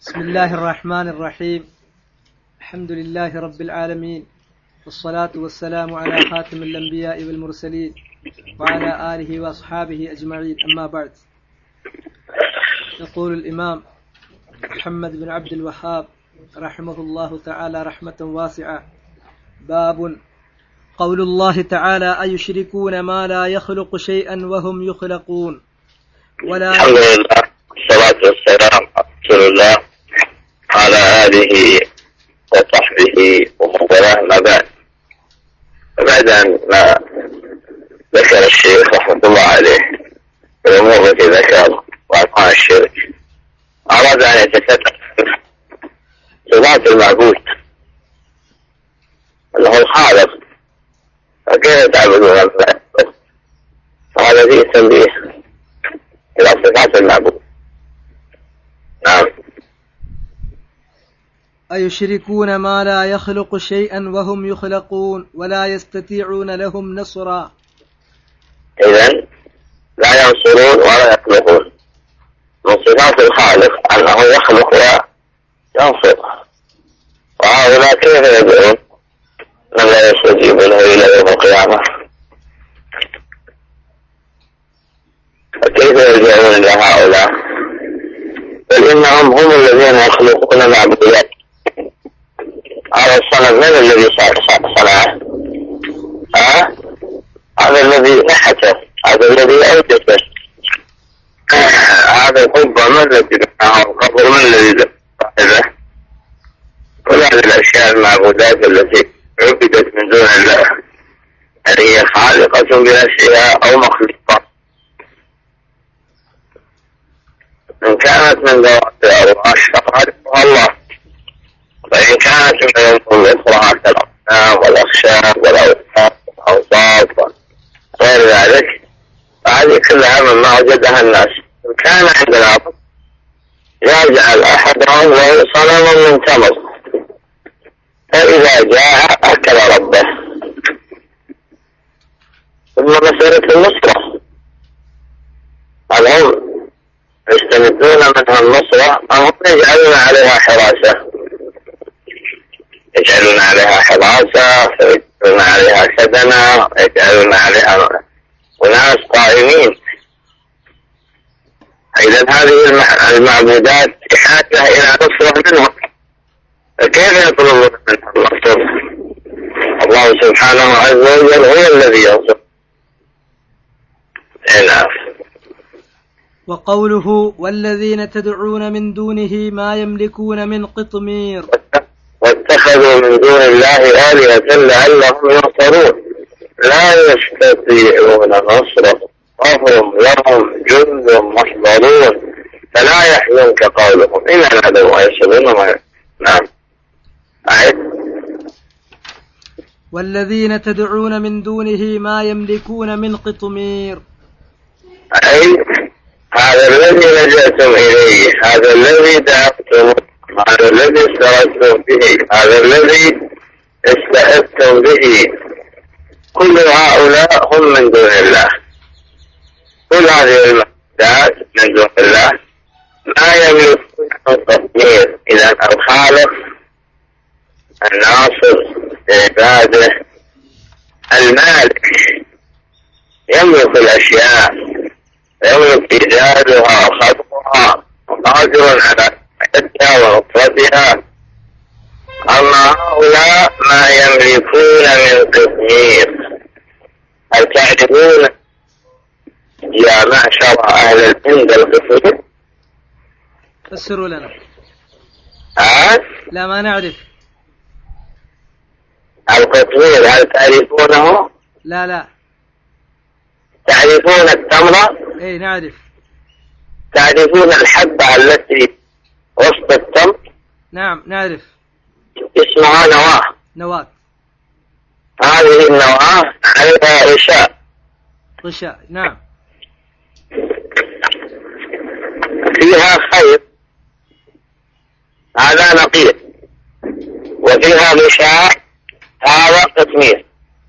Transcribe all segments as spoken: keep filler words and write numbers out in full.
بسم الله الرحمن الرحيم. الحمد لله رب العالمين، والصلاة والسلام على خاتم الأنبياء والمرسلين وعلى آله وأصحابه أجمعين، أما بعد. يقول الإمام محمد بن عبد الوهاب رحمه الله تعالى رحمة واسعة: باب قول الله تعالى: أيشركون ما لا يخلق شيئا وهم يخلقون ولا الحمد لله والصلاة والسلام على رسول الله على آله وصحبه ومن والاه، ما بعد. فبعد أن ما ذكر الشيخ رحمة الله عليه الأمور التي ذكر وأركان الشرك، أراد أن يتكلم صفات المعبود اللي هو الخالق، فكيف تعبدون الله؟ فهذا فيه تنبيه إلى صفات المعبود. نعم. أيشركون ما لا يخلق شيئا وهم يخلقون ولا يستطيعون لهم نصرا. إذن لا ينصرون ولا يخلقون. من صفات الخالق أنه يخلق وينصر، وهؤلاء كيف يدعون من لا يستجيب له إلى يوم القيامة؟ فكيف يرجعون إلى هؤلاء؟ بل إنهم هم الذين يخلقون معبودات. هذا الصنم من الذي صنعه؟ ها؟ هذا الذي نحته، هذا الذي أوجده، هذا القبة من الذي بناه، القبر من الذي بناه. كل هذه الأشياء المعبودات التي عبدت من دون الله هل هي خالقة بنفسها أو مخلوقة؟ إن كانت من ذوات الأرواح فخالقها الله، وإن كانت من الأمور الأخرى كالأصنام والأخشاب والأوثان والأوصاف وغير ذلك، فهذه كلها مما وجدها الناس. إن كان عندنا رب يجعل أحدهم له صنما من تمر، فإذا جاء أكل ربه. ثم مسألة النصرة، هل هم يستمدون منها النصرة أم هم يجعلون عليها حراسة؟ يجعلون عليها حراسة، يجعلون عليها سدنة، يجعلون عليها أناس قائمين. إذن هذه المعبودات بحاجة إلى نصرة منهم، فكيف يطلبون منها النصر؟ الله سبحانه عز وجل هو الذي ينصر. نعم. وقوله: والذين تدعون من دونه ما يملكون من قطمير. واتخذوا من دون الله آلهة لعلهم ينصرون لا يستطيعون نصرهم وهم لهم جند محضرون فلا يحزنك قولهم إننا نعلم ويحسبون ما. نعم. أعد. والذين تدعون من دونه ما يملكون من قطمير، أي هذا الذي لجأتم إليه، هذا الذي دعوتم، هذا الذي استغثتم به، هذا الذي استأذتم به، كل هؤلاء هم من دون الله. كل هذه المعبودات من دون الله ما يملكون التطهير. إذا الخالق الناصر لعباده المالك يملك الأشياء، يملك إيجادها وخلقها، وقادر على حياتها ونصرتها. أما هؤلاء ما يملكون من قطمير. هل تعرفون يا معشر أهل الهند القطمير؟ فسروا لنا. ها؟ لا، ما نعرف القطمير، هل تعرفونه؟ لا لا. تعرفون التمرة؟ اي نعرف. تعرفون الحبة التي وسط التمر؟ نعم نعرف. اسمها نواة. نواة. هذه النواة عليها غشاء. غشاء. نعم. فيها خيط، هذا نقير، وفيها غشاء، هذا قطمير.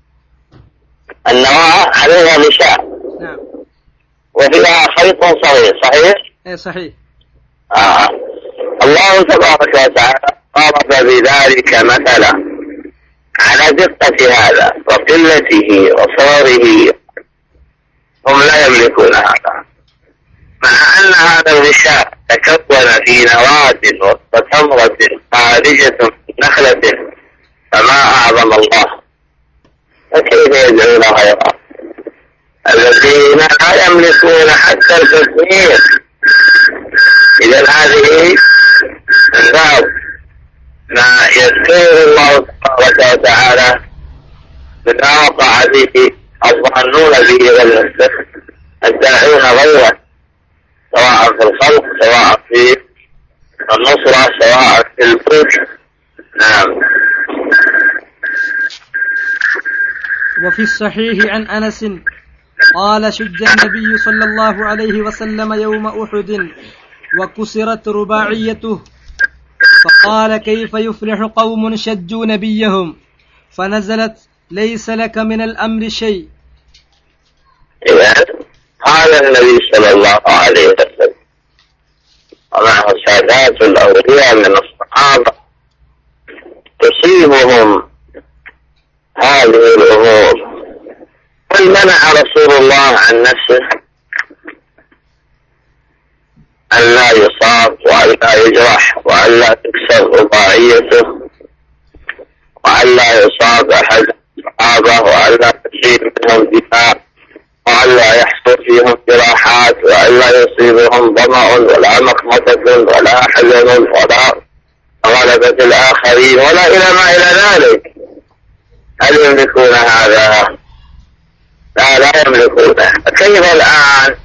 النواة عليها غشاء. نعم. وفيها خيط صغير. صحيح؟ ايه صحيح. آه. الله الله تبارك وتعالى ضرب بذلك مثلا على دقة هذا وقلته وصوره. هم لا يملكون هذا، مع أن هذا الغشاء تكون في نواة وتمرة خارجة من نخلة، فما أعظم الله، فكيف يدعون غيره الذين لا يملكون حتى التصوير؟ إذا هذه من باب ما يذكر الله تبارك وتعالى بما وقع به الظانون به والمسلم الداعون غيره، سواء في الخلق سواء في النصرة سواء في الفوت. نعم. وفي الصحيح عن أنس قال: شج النبي صلى الله عليه وسلم يوم أحد وكسرت رباعيته، فقال: كيف يفلح قوم شجوا نبيهم؟ فنزلت: ليس لك من الأمر شيء. قال النبي صلى الله عليه وسلم ومعه سادات الأولياء من الصحابة تصيبهم هذه الأمور. هل منع رسول الله عن نفسه أن لا يصاب وأن لا يجرح وأن لا تكسر رباعيته وأن لا يصاب أحد الصحابة وأن لا تصيب منهم دماء وأن لا يحصل فيهم جراحات وأن لا يصيبهم ظمأ ولا مخمصة ولا حزن ولا غلبة الآخرين ولا إلى ما إلى ذلك؟ هل يملكون هذا؟ لا لا يملكونه. كيف الآن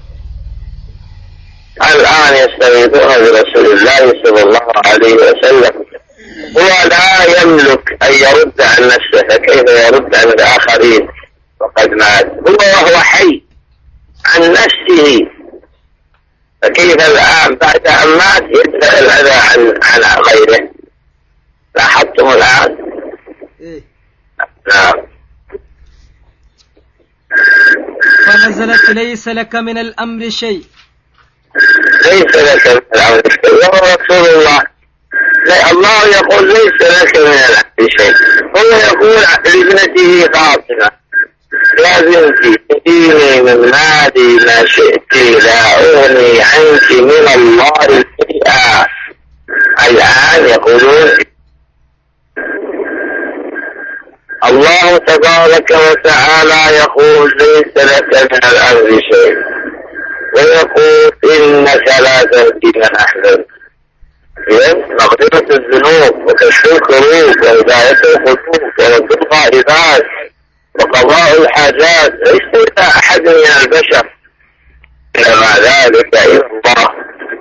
الآن يستغيثون برسول الله صلى الله عليه وسلم هو لا يملك أن يرد عن نفسه، فكيف يرد عن الآخرين وقد مات هو وهو حي عن نفسه؟ فكيف الآن بعد أن مات يدفع الأذى عن عن غيره؟ لاحظتم الآن؟ نعم. فنزلت: ليس لك من الأمر شيء. ليس لك من الأمر شيء. وهو رسول الله لا الله يقول ليس لك من الأمر شيء. هو يقول لابنته فاطمة: يا بنتي اديني من مالي ما شئت لا أغني عنك من الله شيئا. الآن يقولون الله تبارك وتعالى يقول ليس لك من الأمر شيء، ويقول إنك لا تهدي من أحببت. مغفرة الذنوب وكشف الكروب وهداية الخطوب ورد الغائبات وقضاء الحاجات ليس أحد من البشر، إنما ذلك إلى الله.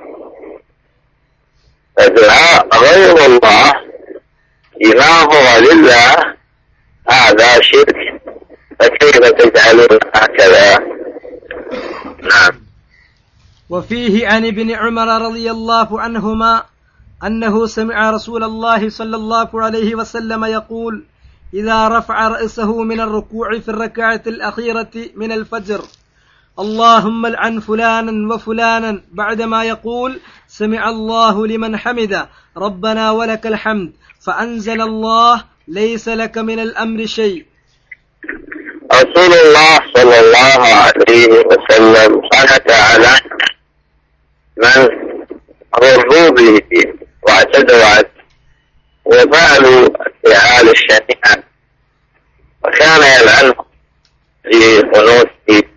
فدعاء غير الله بما هو لله هذا شرك، فكيف تجعلون هكذا؟ نعم. وفيه عن ابن عمر رضي الله عنهما أنه سمع رسول الله صلى الله عليه وسلم يقول: إذا رفع رأسه من الركوع في الركعة الأخيرة من الفجر: اللهم العن فلانا وفلانا، بعدما يقول: سمع الله لمن حمده ربنا ولك الحمد، فأنزل الله: ليس لك من الأمر شيء. رسول الله صلى الله عليه وسلم قال تعالى: من غروا به واعتدوا عنه وفعلوا الفعال الشنيعة وكان يلعنه في قنوته،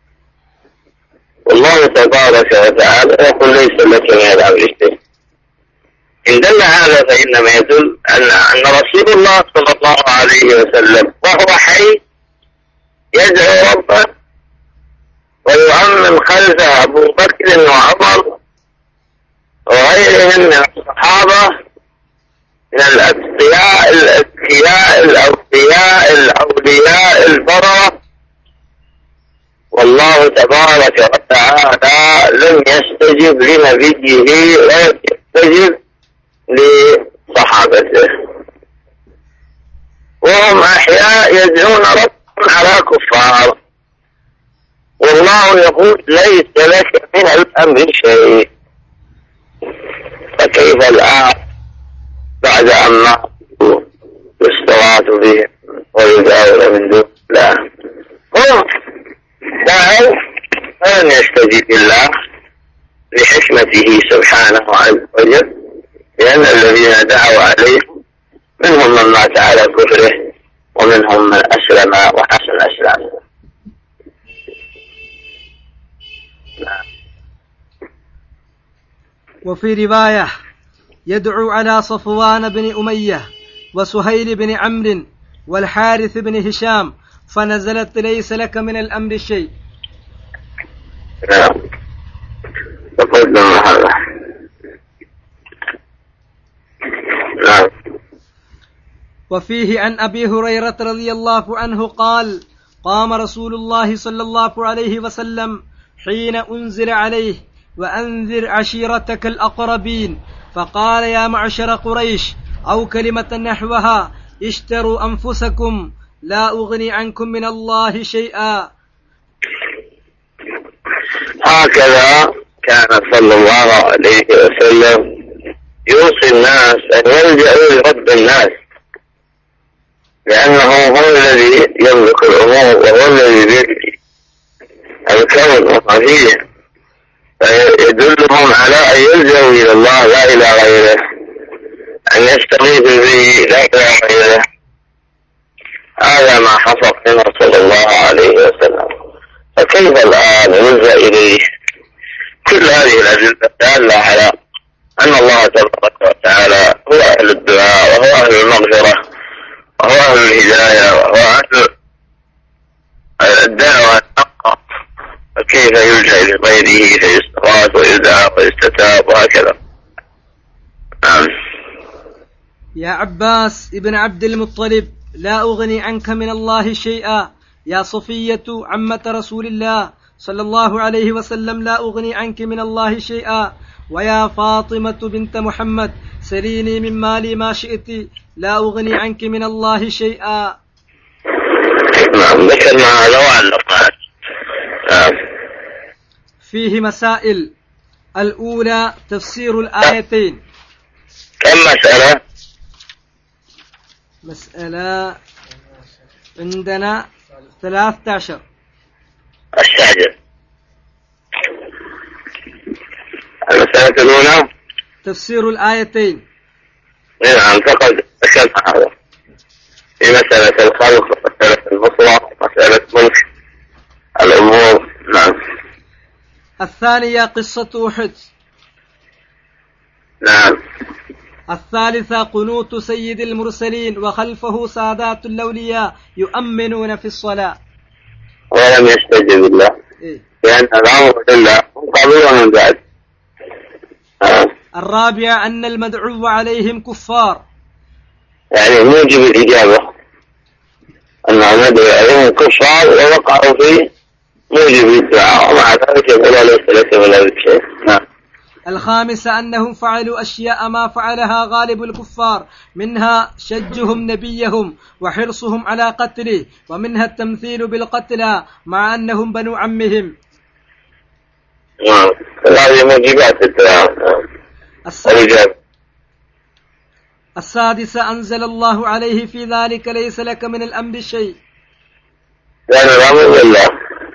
والله تبارك وتعالى يقول: ليس لك من الأمر شيء. إن دل هذا فإنما يدل أن أن رسول الله صلى الله عليه وسلم وهو حي يدعو ربه ويؤمن خلفه أبو بكر وعمر وغيرهم من الصحابة من الأتقياء الأذكياء الأوفياء الأولياء البررة، والله تبارك وتعالى لم يستجب لنبيه ولم يستجب لصحابته، وهم أحياء يدعون ربهم على كفار، والله يقول: ليس لك من الأمر شيء. فكيف الآن بعد أن ماتوا يستغاث بهم ويداول من دون الله؟ هم دعوا فلم يستجيب الله لحكمته سبحانه عز وجل، لأن الذين دعوا عليهم منهم من مات على كفره ومنهم من أسلم وحسن أسلامه. وفي رواية يدعو على صفوان بن أمية وسهيل بن عمرو والحارث بن هشام فنزلت ليس لك من الأمر شيء. نعم. تقدم هذا. نعم. وفيه عن أبي هريرة رضي الله عنه قال: قام رسول الله صلى الله عليه وسلم حين أنزل عليه: وأنذر عشيرتك الأقربين، فقال: يا معشر قريش، أو كلمة نحوها: اشتروا أنفسكم لا أغني عنكم من الله شيئا. هكذا كان صلى الله عليه وسلم يوصي الناس أن يلجأوا لرب الناس، لأنه هو الذي يملك الأمور وهو الذي بيده الكون وما فيه، فيدلهم على أن يلجأوا إلى الله لا إلى غيره، أن يستغيثوا به لا إلى غيره. هذا ما حصل منه صلى الله عليه وسلم. فكيف الآن يلجأ إليه؟ كل هذه الأدلة دالة على أن الله تبارك وتعالى هو أهل الدعاء وهو أهل المغفرة وهو أهل الهداية وهو أهل الدعوة الحقة، فكيف يلجأ لغيره فيستغاث ويدعى ويستتاب وهكذا. نعم. يا عباس ابن عبد المطلب، لا أغني عنك من الله شيئا. يا صفية عمة رسول الله صلى الله عليه وسلم، لا أغني عنك من الله شيئا. ويا فاطمة بنت محمد، سليني من مالي ما شئت، لا أغني عنك من الله شيئا. نعم. ذكرنا هذا وعلقنا. فيه مسائل. الأولى تفسير الآيتين. كم مسألة؟ مسألة عندنا ثلاثة عشر. استعجل. المسألة الأولى تفسير الآيتين. نعم، فقد ذكرنا هذا في مسألة الخلق، مسألة المطلق، مسألة ملك الأمور. نعم. الثانية قصة أحد. نعم. الثالثة قنوت سيد المرسلين وخلفه سادات الأولياء يؤمنون في الصلاة ولم يستجب الله. إيه؟ لأن الأمر لله قبل من بعد. آه. الرابعة أن المدعو عليهم كفار، يعني موجب الإجابة أن المدعو عليهم كفار ووقعوا في موجب الدعاء، ومع ذلك يقول ليس لك ولا شيء. نعم. الخامسة أنهم فعلوا أشياء ما فعلها غالب الكفار، منها شجهم نبيهم وحرصهم على قتله، ومنها التمثيل بالقتلى مع أنهم بنو عمهم. نعم. هذه موجبات الدعاء. السادسة, السادسة أنزل الله عليه في ذلك: ليس لك من الأمر شيء. لأن الأمر لله.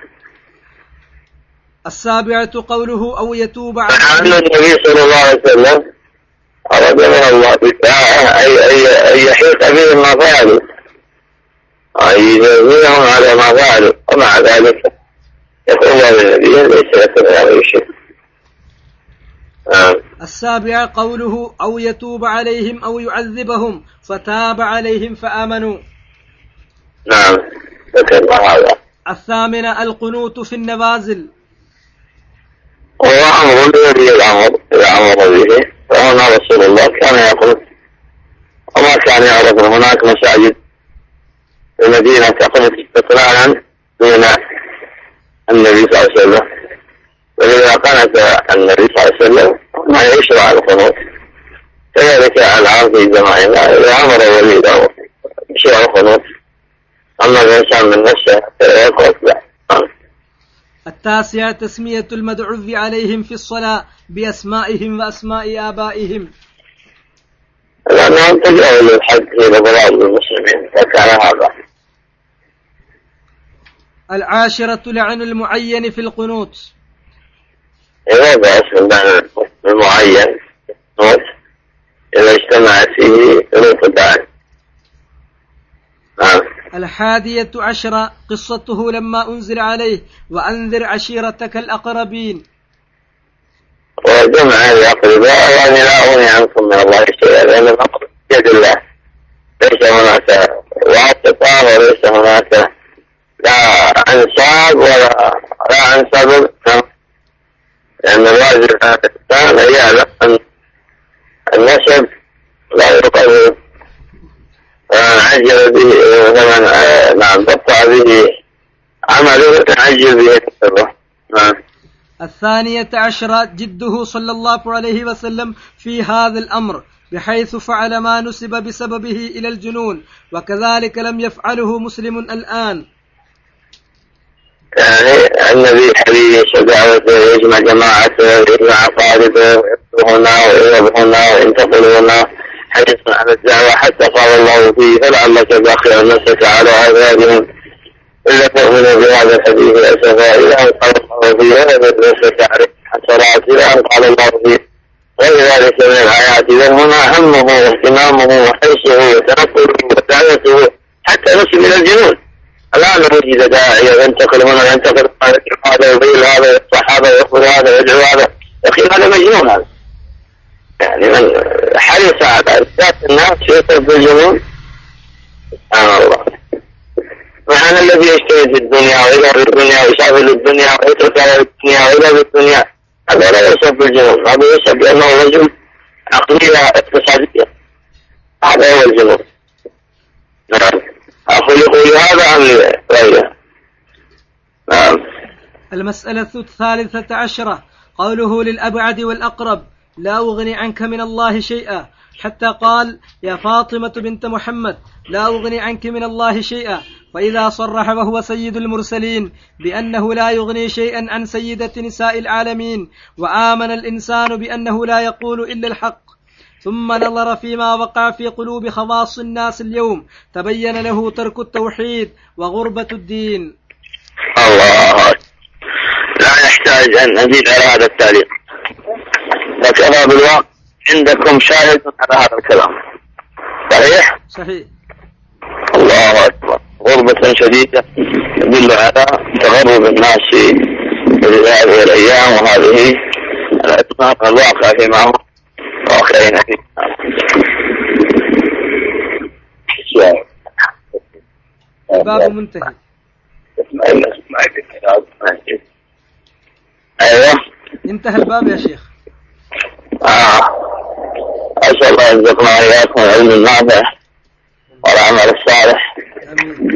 السابعة قوله: أو يتوب على النبي صلى الله عليه وسلم أراد من الله بالدعاء أي يحيط بهم ما فعلوا، أي يجازيهم على ما فعلوا، ومع ذلك يقول الله للنبي: ليس لك من الأمر شيء. السابعة قوله: أو يتوب عليهم أو يعذبهم، فتاب عليهم فآمنوا. نعم. ذكرنا هذا. الثامنة القنوت في النوازل. هو أمر الذي الأمر إذا أمر به، فهنا رسول الله كان يقول، وما كان يعرف هناك مساجد في المدينة تقنط استقلالا دون النبي صلى الله عليه وسلم، وإذا قنت النبي صلى الله عليه وسلم ما يشرع القنوت. كذلك العام في زماننا إذا أمر ولي الأمر يشرع القنوت، أما الإنسان من نفسه يقول لا. التاسع تسمية المدعو عليهم في الصلاة بأسمائهم وأسماء آبائهم، لأنهم تجاوزوا الحد في بلاد المسلمين فكان هذا. العاشرة لعن المعين في القنوت، إذا بأس المعين إذا اجتمع فيه الانقطاع. الحادية عشرة قصته لما أنزل عليه وأنذر عشيرتك الأقربين، وجمع الأقرباء يعني لا أغني عنكم من الله شيئا لأن الأمر بيد الله، ليس هناك واسطة وليس هناك لا أنساب ولا لا أنساب، لأن الواجب على الإنسان أن يعلم أن النسب لا يقدر عجل به ومن نعم بطع به عمله تعجل به نسبه. الثانية عشرة جده صلى الله عليه وسلم في هذا الأمر بحيث فعل ما نسب بسببه إلى الجنون، وكذلك لم يفعله مسلم الآن. يعني النبي حبيبي دعوته يجمع جماعته ويجمع قاربه ويكتب هنا ويضرب هنا وينتقل هنا حديث عن الدعوة حتى قال الله فيه فلعلك باخر نفسك على آثارهم إلا تؤمنوا بهذا الحديث أسفا إلى أن قال الله فيه ولا نفسك عليه حسرات إلى أن قال الله فيه غير ذلك من الآيات. إذا هنا همه واهتمامه وحرصه وتنقله ودعوته حتى نسب إلى الجنون. الآن وجد داعية ينتقل هنا ينتقل هذا ويبين هذا الصحابة ويأخذ هذا ويدعو هذا، أخي هذا مجنون هذا. يعني من حرص على إثبات الناس يصل بالجنون سبحان الله. وعن الذي يجتهد في الدنيا ويذهب في الدنيا ويشاغل الدنيا ويترك على الدنيا ويذهب في الدنيا، هذا لا يصل بالجنون، هذا يصل بأنه رجل عقلية اقتصادية، هذا هو الجنون. نعم أخلقوا لهذا أم لغيره. نعم. المسألة الثالثة عشرة قوله للأبعد والأقرب لا أغني عنك من الله شيئا، حتى قال يا فاطمة بنت محمد لا أغني عنك من الله شيئا، فإذا صرح وهو سيد المرسلين بأنه لا يغني شيئا عن سيدة نساء العالمين، وآمن الإنسان بأنه لا يقول إلا الحق، ثم نظر فيما وقع في قلوب خواص الناس اليوم تبين له ترك التوحيد وغربة الدين. الله لا يحتاج أن أزيد على هذا التعليق، فكما بالواقع عندكم شاهد على هذا الكلام. صحيح؟ صحيح. الله أكبر. غربة شديدة تدل على تغرب الناس في هذه الأيام وهذه الأطلاق الواقع فيما هو واقعين فيه. الباب منتهي. أيوة انتهى الباب يا شيخ. آه. أسأل الله يرزقنا وإياكم العلم النافع والعمل الصالح. آمين.